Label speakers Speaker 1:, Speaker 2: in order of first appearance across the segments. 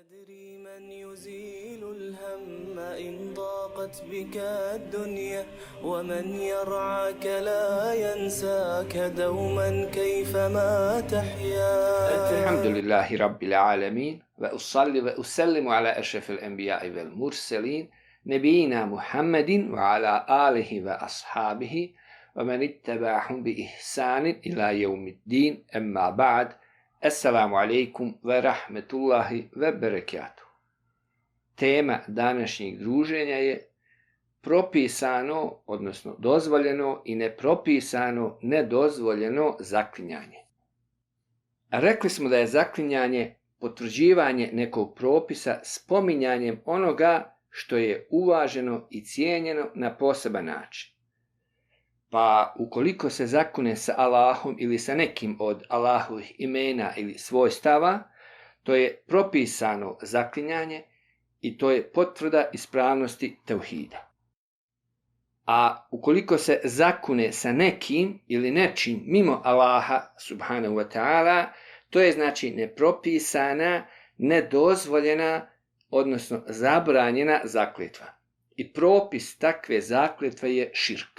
Speaker 1: أتدري من يزيل الهم إن ضاقت بك الدنيا ومن يرعاك لا ينساك دوما كيفما تحيا.
Speaker 2: الحمد لله رب العالمين وأصلي وأسلم على أشرف الأنبياء والمرسلين نبينا محمد وعلى آله وأصحابه ومن اتبعهم بإحسان إلى يوم الدين. أما بعد، Assalamu alaikum wa rahmetullahi wa barakatuh. Tema današnjeg druženja je propisano, odnosno dozvoljeno i nepropisano, nedozvoljeno zaklinjanje. Rekli smo da je zaklinjanje potvrđivanje nekog propisa spominjanjem onoga što je uvaženo i cijenjeno na poseban način. Pa ukoliko se zakune sa Allahom ili sa nekim od Allahovih imena ili svojstava, to je propisano zaklinjanje i to je potvrda ispravnosti tevhida. A ukoliko se zakune sa nekim ili nečim mimo Allaha subhanahu wa ta'ala, to je znači nepropisana, nedozvoljena, odnosno zabranjena zakletva. I propis takve zakletve je širk.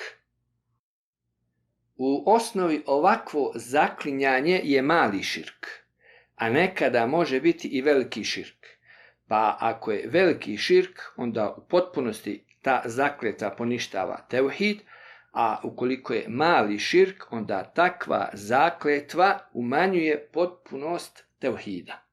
Speaker 2: U osnovi ovakvo zaklinjanje je mali širk, a nekada može biti i veliki širk. Pa ako je veliki širk, onda u potpunosti ta zakletva poništava tevhid, a ukoliko je mali širk, onda takva zakletva umanjuje potpunost tevhida.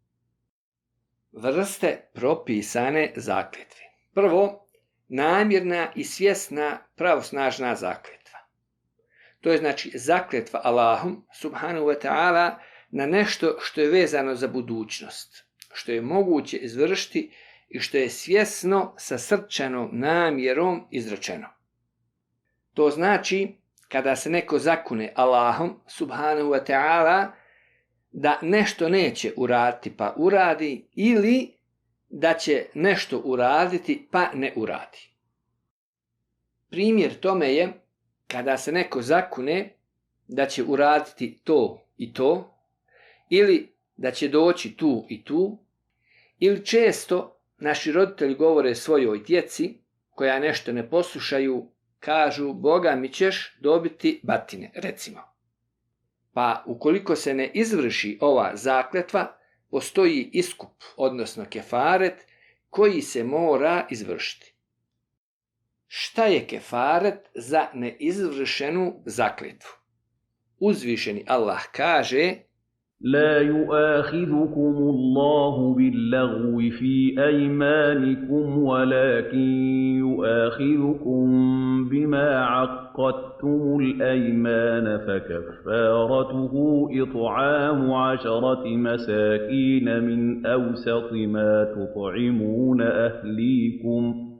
Speaker 2: Vrste propisane zakletve. Prvo, namjerna i svjesna pravosnažna zakletva. To je znači zakletva Allahom subhanahu wa ta'ala na nešto što je vezano za budućnost, što je moguće izvršiti i što je svjesno sa srčanom namjerom izrečeno. To znači kada se neko zakune Allahom subhanahu wa ta'ala da nešto neće uraditi pa uradi, ili da će nešto uraditi pa ne uradi. Primjer tome je kada se neko zakune da će uraditi to i to, ili da će doći tu i tu, ili često naši roditelji govore svojoj djeci koja nešto ne poslušaju, kažu Boga mi ćeš dobiti batine, recimo. Pa ukoliko se ne izvrši ova zakletva, postoji iskup, odnosno kefaret, koji se mora izvršiti. Šta je kefaret za neizvršenu zakletvu? Uzvišeni Allah kaže:
Speaker 3: لا يؤاخذكم الله باللغو في أيمانكم ولكن يؤاخذكم بما عقدتم الأيمان فكفارته إطعام 10 مساكين من أوسط ما تطعمون أهليكم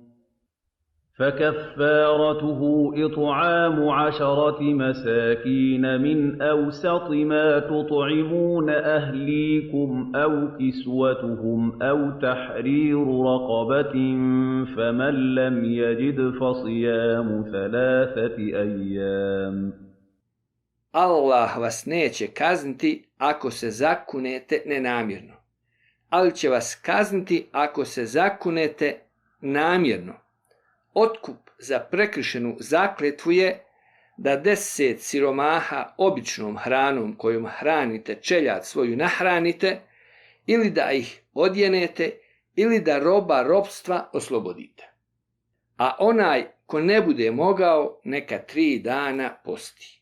Speaker 3: فكفارته إطعام 10 مساكين من أوسط ما تطعمون أهليكم أو كسوتهم أو تحرير رقبة فمن لم يجد فصيام 3 أيام.
Speaker 2: Allah vas neće kazniti ako se zakunete nenamjerno, ali će vas kazniti ako se zakunete namjerno. Otkup za prekršenu zakletvu je da 10 siromaha običnom hranom kojom hranite čeljad svoju nahranite, ili da ih odjenete, ili da roba ropstva oslobodite. A onaj ko ne bude mogao, neka 3 dana posti.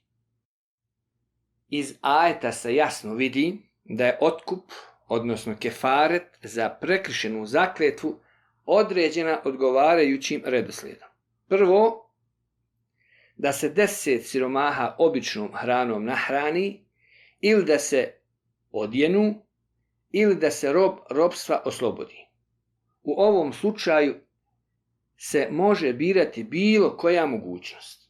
Speaker 2: Iz ajeta se jasno vidi da je otkup, odnosno kefaret za prekršenu zakletvu određena odgovarajućim redoslijedom. Prvo, da se 10 siromaha običnom hranom nahrani, ili da se odjenu, ili da se ropstva oslobodi. U ovom slučaju se može birati bilo koja mogućnost.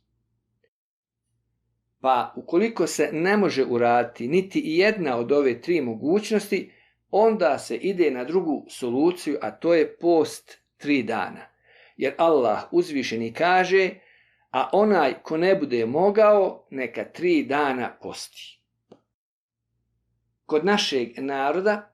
Speaker 2: Pa ukoliko se ne može uraditi niti jedna od ove 3 mogućnosti, onda se ide na drugu soluciju, a to je post 3 dana. Jer Allah uzvišeni kaže: a onaj ko ne bude mogao, neka 3 dana posti. Kod našeg naroda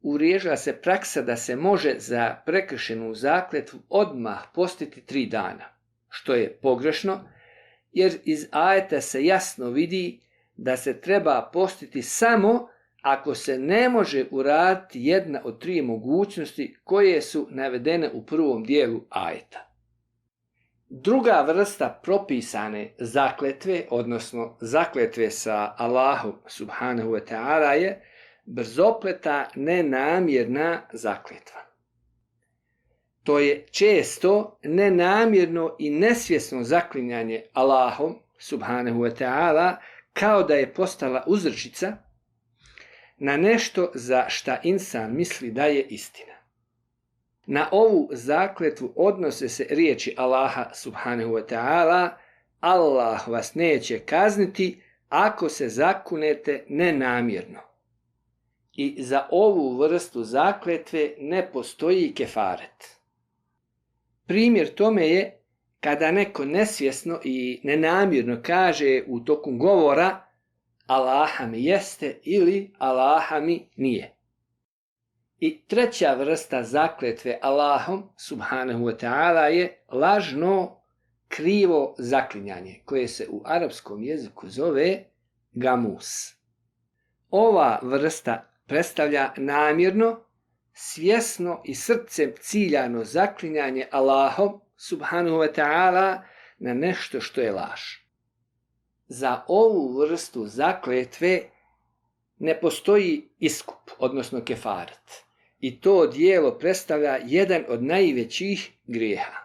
Speaker 2: uvriježila se praksa da se može za prekršenu zakletvu odmah postiti 3 dana, što je pogrešno, jer iz ajeta se jasno vidi da se treba postiti samo ako se ne može uraditi jedna od 3 mogućnosti koje su navedene u prvom dijelu ajeta. Druga vrsta propisane zakletve, odnosno zakletve sa Allahom subhanahu wa ta'ala je brzopleta nenamjerna zakletva. To je često nenamjerno i nesvjesno zaklinjanje Allahom subhanahu wa ta'ala kao da je postala uzrečica na nešto za šta insan misli da je istina. Na ovu zakletvu odnose se riječi Allaha subhanahu wa ta'ala: Allah vas neće kazniti ako se zakunete nenamjerno. I za ovu vrstu zakletve ne postoji kefaret. Primjer tome je kada neko nesvjesno i nenamjerno kaže u toku govora Allaha mi jeste ili Allaha mi nije. I treća vrsta zakletve Allahom subhanahu wa ta'ala je lažno krivo zaklinjanje, koje se u arapskom jeziku zove gamus. Ova vrsta predstavlja namjerno, svjesno i srcem ciljano zaklinjanje Allahom subhanahu wa ta'ala na nešto što je laž. Za ovu vrstu zakletve ne postoji iskup, odnosno kefaret. I to dijelo predstavlja jedan od najvećih grijeha.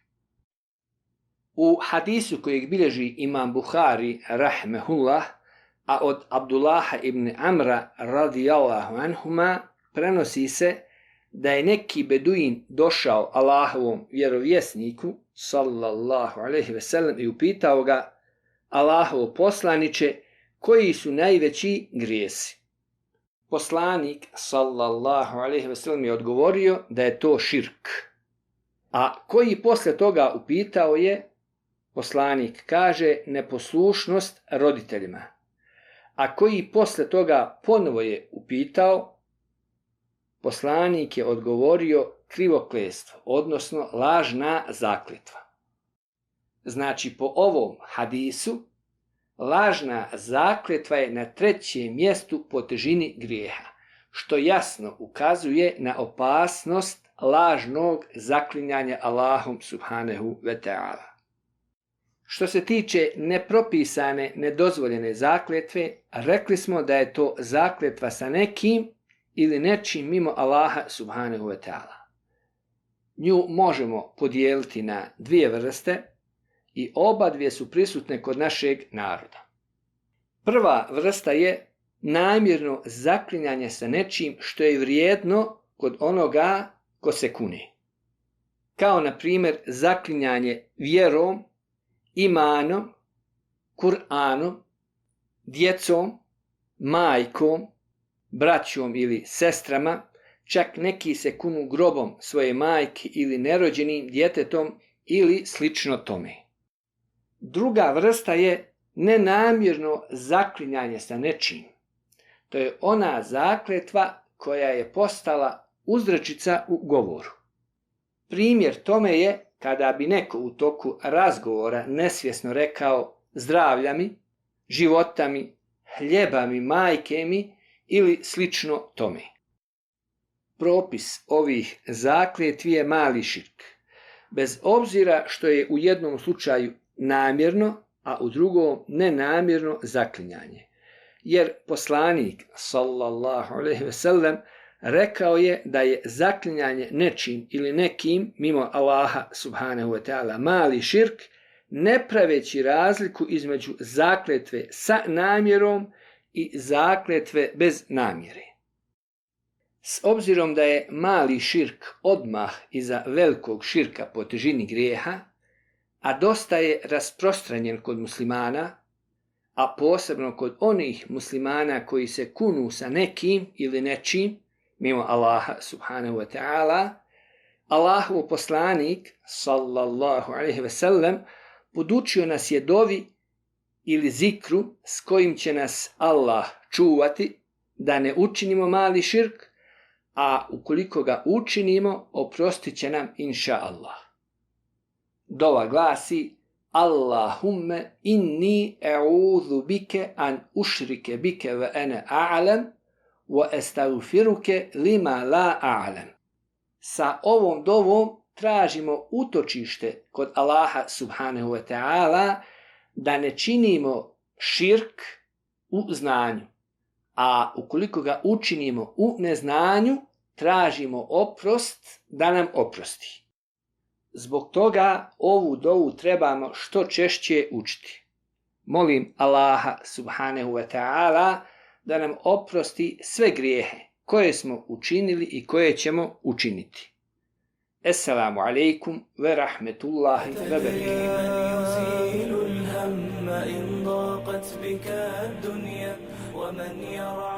Speaker 2: U hadisu kojeg bilježi imam Buhari rahmehullah, a od Abdullaha ibn Amra radijallahu anhuma prenosi se da je neki beduin došao Allahovom vjerovjesniku sallallahu alejhi ve sellem i upitao ga: Allahov poslaniče, koji su najveći grijesi? Poslanik sallallahu alejhi ve sellem je odgovorio da je to širk. A koji posle toga upitao je? Poslanik kaže neposlušnost roditeljima. A koji posle toga ponovo je upitao? Poslanik je odgovorio krivokletstvo, odnosno lažna zakletva. Znači po ovom hadisu lažna zakletva je na 3. mjestu po težini grijeha, što jasno ukazuje na opasnost lažnog zaklinjanja Allahom subhanahu wa ta'ala. Što se tiče nepropisane, nedozvoljene zakletve, rekli smo da je to zakletva sa nekim ili nečim mimo Allaha subhanahu wa ta'ala. Nju možemo podijeliti na 2 vrste i oba dvije su prisutne kod našeg naroda. Prva vrsta je namjerno zaklinjanje sa nečim što je vrijedno kod onoga ko se kune. Kao na primjer zaklinjanje vjerom, imanom, Kur'anom, djecom, majkom, braćom ili sestrama, čak neki se kunu grobom svoje majke ili nerođenim djetetom ili slično tome. Druga vrsta je nenamjerno zaklinjanje sa nečim. To je ona zakletva koja je postala uzrečica u govoru. Primjer tome je kada bi neko u toku razgovora nesvjesno rekao zdravlja mi, života mi, hljeba mi, majke mi ili slično tome. Propis ovih zakletvi je mali širk, bez obzira što je u jednom slučaju namjerno, a u drugom nenamjerno zaklinjanje. Jer poslanik sallallahu alejhi ve sellem rekao je da je zaklinjanje nečim ili nekim mimo Allaha subhanahu wa ta'ala mali širk, ne praveći razliku između zakletve sa namjerom i zakletve bez namjere. S obzirom da je mali širk odmah iza velikog širka po težini grijeha, a dosta je rasprostranjen kod muslimana, a posebno kod onih muslimana koji se kunu sa nekim ili nečim mimo Allaha subhanahu wa ta'ala, Allahov poslanik sallallahu alejhi ve sellem podučio nas je dovi ili zikru s kojim će nas Allah čuvati da ne učinimo mali širk, a ukoliko ga učinimo, oprostit će nam inša Allah. Dova glasi: Allahumme inni e'udhu bike an ušrike bike ve ene a'lam wa estagfiruke lima la a'lam. Sa ovom dovom tražimo utočište kod Allaha subhanahu wa ta'ala da ne činimo širk u znanju, a ukoliko ga učinimo u neznanju, tražimo oprost da nam oprosti. Zbog toga ovu dovu trebamo što češće učiti. Molim Allaha subhanahu wa ta'ala da nam oprosti sve grijehe koje smo učinili i koje ćemo učiniti. Assalamu alaikum wa rahmetullahi wa barakatuh.